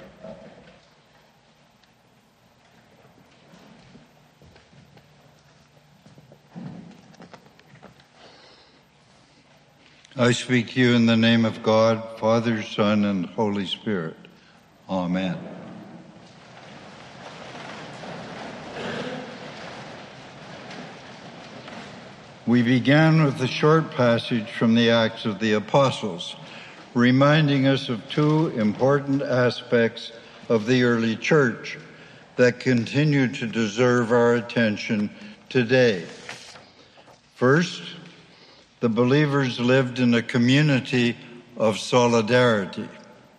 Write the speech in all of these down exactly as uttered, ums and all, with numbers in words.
I speak to you in the name of God, Father, Son, and Holy Spirit. Amen. We began with a short passage from the Acts of the Apostles, reminding us of two important aspects of the early church that continue to deserve our attention today. First, the believers lived in a community of solidarity,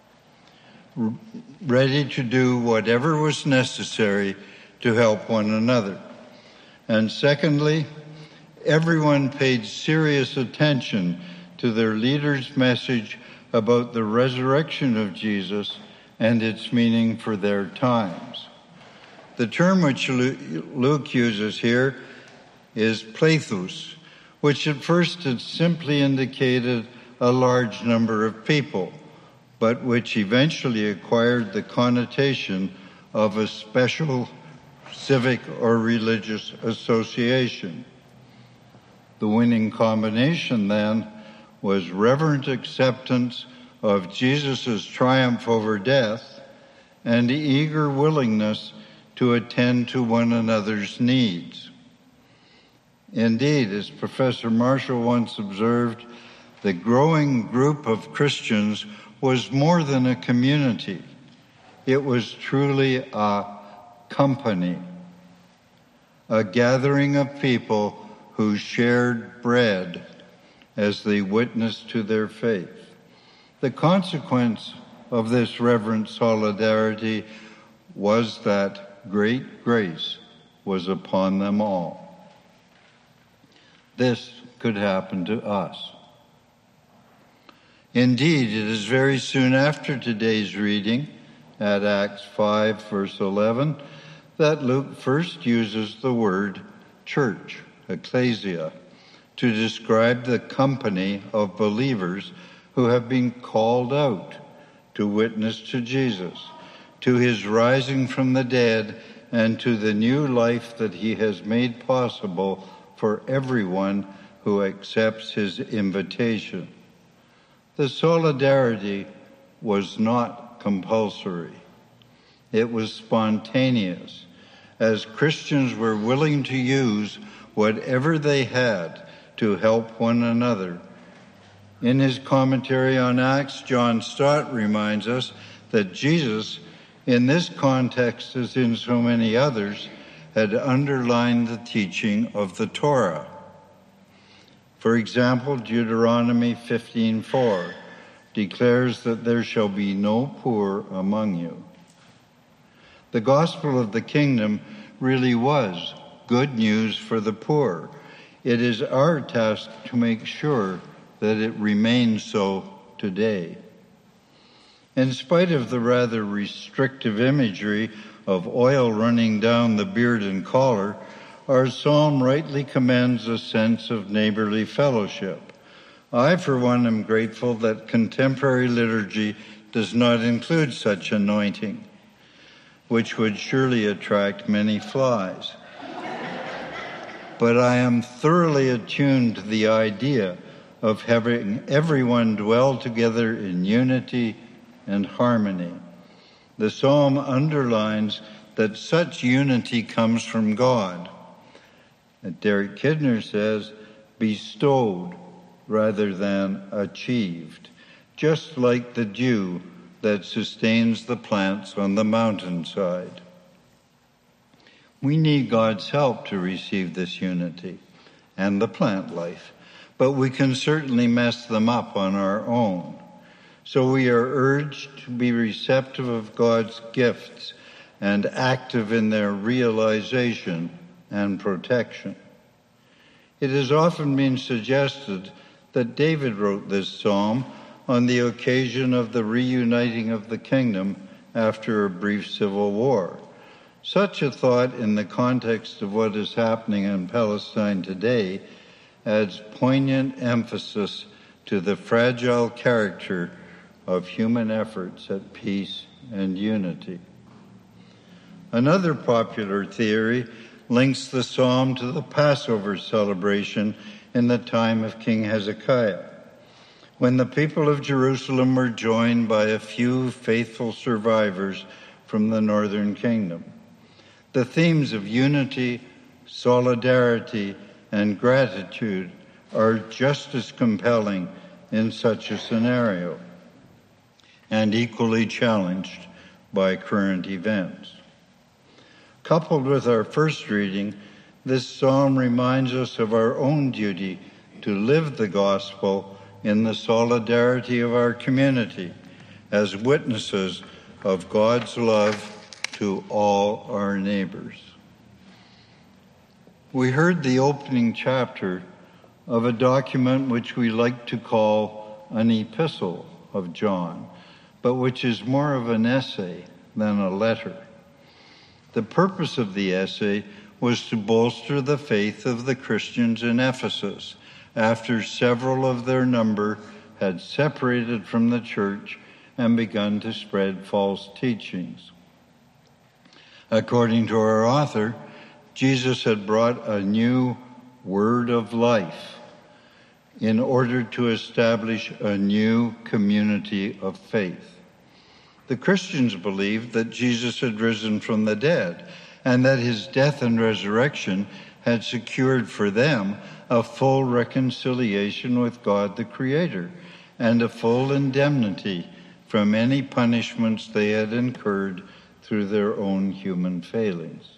ready to do whatever was necessary to help one another. And secondly, everyone paid serious attention to their leader's message about the resurrection of Jesus and its meaning for their times. The term which Luke uses here is plethus, which at first had simply indicated a large number of people, but which eventually acquired the connotation of a special civic or religious association. The winning combination, then, was reverent acceptance of Jesus' triumph over death and eager willingness to attend to one another's needs. Indeed, as Professor Marshall once observed, the growing group of Christians was more than a community. It was truly a company, a gathering of people who shared bread as they witnessed to their faith. The consequence of this reverent solidarity was that great grace was upon them all. This could happen to us. Indeed, it is very soon after today's reading, at Acts five, verse eleven, that Luke first uses the word church, ecclesia, to describe the company of believers who have been called out to witness to Jesus, to his rising from the dead, and to the new life that he has made possible for everyone who accepts his invitation. The solidarity was not compulsory. It was spontaneous, as Christians were willing to use whatever they had to help one another. In his commentary on Acts, John Stott reminds us that Jesus, in this context as in so many others, had underlined the teaching of the Torah. For example, Deuteronomy fifteen four declares that there shall be no poor among you. The gospel of the kingdom really was good news for the poor. It is our task to make sure that it remains so today. In spite of the rather restrictive imagery of oil running down the beard and collar, our psalm rightly commends a sense of neighborly fellowship. I, for one, am grateful that contemporary liturgy does not include such anointing, which would surely attract many flies. But I am thoroughly attuned to the idea of having everyone dwell together in unity and harmony. The psalm underlines that such unity comes from God. And Derek Kidner says, bestowed rather than achieved, just like the dew that sustains the plants on the mountainside. We need God's help to receive this unity and the plant life, but we can certainly mess them up on our own. So we are urged to be receptive of God's gifts and active in their realization and protection. It has often been suggested that David wrote this psalm on the occasion of the reuniting of the kingdom after a brief civil war. Such a thought, in the context of what is happening in Palestine today, adds poignant emphasis to the fragile character of human efforts at peace and unity. Another popular theory links the psalm to the Passover celebration in the time of King Hezekiah, when the people of Jerusalem were joined by a few faithful survivors from the northern kingdom. The themes of unity, solidarity, and gratitude are just as compelling in such a scenario, and equally challenged by current events. Coupled with our first reading, this psalm reminds us of our own duty to live the gospel in the solidarity of our community as witnesses of God's love to all our neighbors. We heard the opening chapter of a document which we like to call an epistle of John, but which is more of an essay than a letter. The purpose of the essay was to bolster the faith of the Christians in Ephesus after several of their number had separated from the church and begun to spread false teachings. According to our author, Jesus had brought a new word of life in order to establish a new community of faith. The Christians believed that Jesus had risen from the dead and that his death and resurrection had secured for them a full reconciliation with God the Creator and a full indemnity from any punishments they had incurred through their own human failings.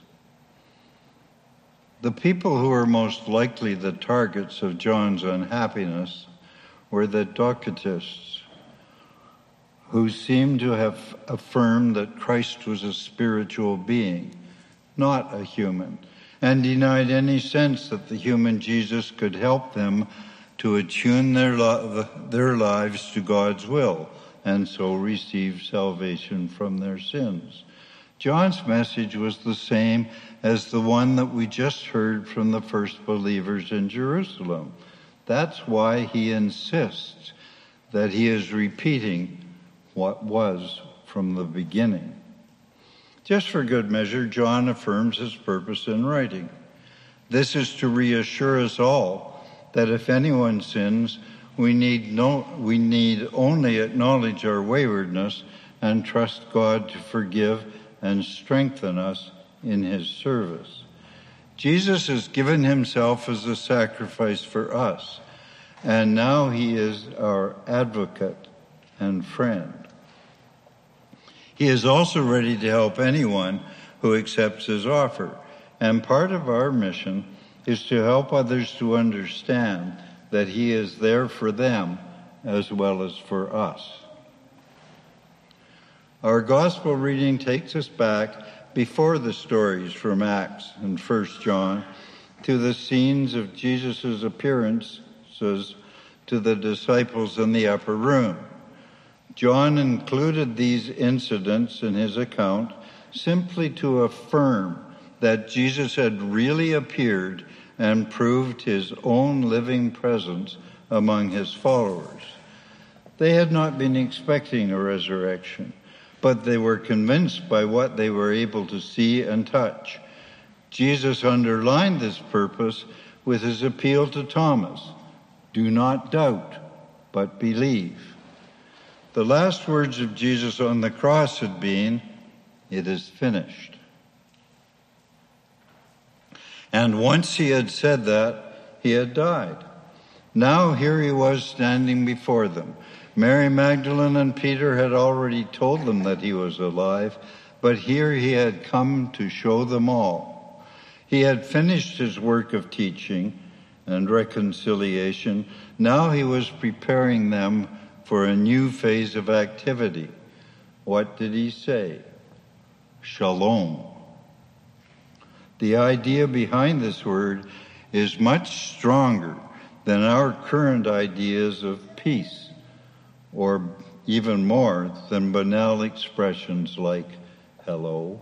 The people who were most likely the targets of John's unhappiness were the Docetists, who seemed to have affirmed that Christ was a spiritual being, not a human, and denied any sense that the human Jesus could help them to attune their, lo- their lives to God's will and so receive salvation from their sins. John's message was the same as the one that we just heard from the first believers in Jerusalem. That's why he insists that he is repeating what was from the beginning. Just for good measure, John affirms his purpose in writing. This is to reassure us all that if anyone sins, we need no, we need only acknowledge our waywardness and trust God to forgive and strengthen us in his service. Jesus has given himself as a sacrifice for us, and now he is our advocate and friend. He is also ready to help anyone who accepts his offer, and part of our mission is to help others to understand that he is there for them as well as for us. Our gospel reading takes us back before the stories from Acts and First John to the scenes of Jesus' appearances to the disciples in the upper room. John included these incidents in his account simply to affirm that Jesus had really appeared and proved his own living presence among his followers. They had not been expecting a resurrection, but they were convinced by what they were able to see and touch. Jesus underlined this purpose with his appeal to Thomas, "Do not doubt, but believe." The last words of Jesus on the cross had been, "It is finished." And once he had said that, he had died. Now here he was standing before them. Mary Magdalene and Peter had already told them that he was alive, but here he had come to show them all. He had finished his work of teaching and reconciliation. Now he was preparing them for a new phase of activity. What did he say? Shalom. The idea behind this word is much stronger than our current ideas of peace, or even more than banal expressions like hello.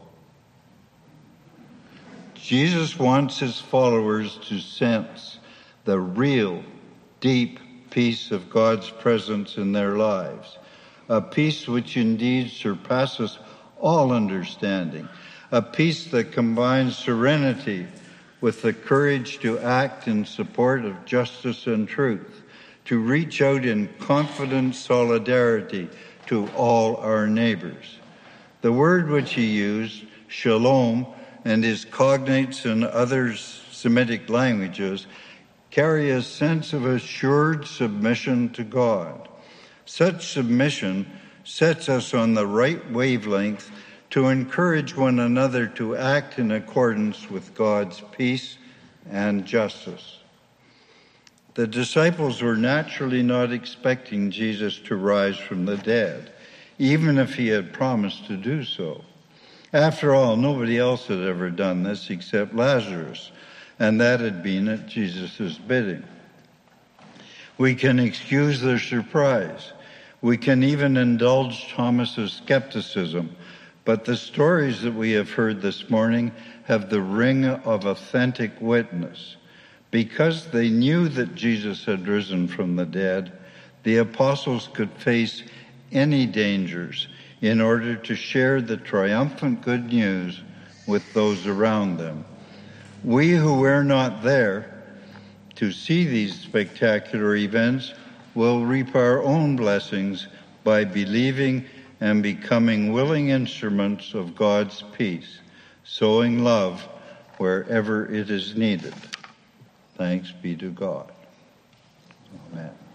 Jesus wants his followers to sense the real, deep peace of God's presence in their lives. a peace which indeed surpasses all understanding, a peace that combines serenity with the courage to act in support of justice and truth, to reach out in confident solidarity to all our neighbors. The word which he used, shalom, and his cognates in other Semitic languages carry a sense of assured submission to God. Such submission sets us on the right wavelength to encourage one another to act in accordance with God's peace and justice. The disciples were naturally not expecting Jesus to rise from the dead, even if he had promised to do so. After all, nobody else had ever done this except Lazarus, and that had been at Jesus' bidding. We can excuse their surprise. We can even indulge Thomas's skepticism, but the stories that we have heard this morning have the ring of authentic witness. Because they knew that Jesus had risen from the dead, the apostles could face any dangers in order to share the triumphant good news with those around them. We who were not there to see these spectacular events will reap our own blessings by believing and becoming willing instruments of God's peace, sowing love wherever it is needed. Thanks be to God. Amen.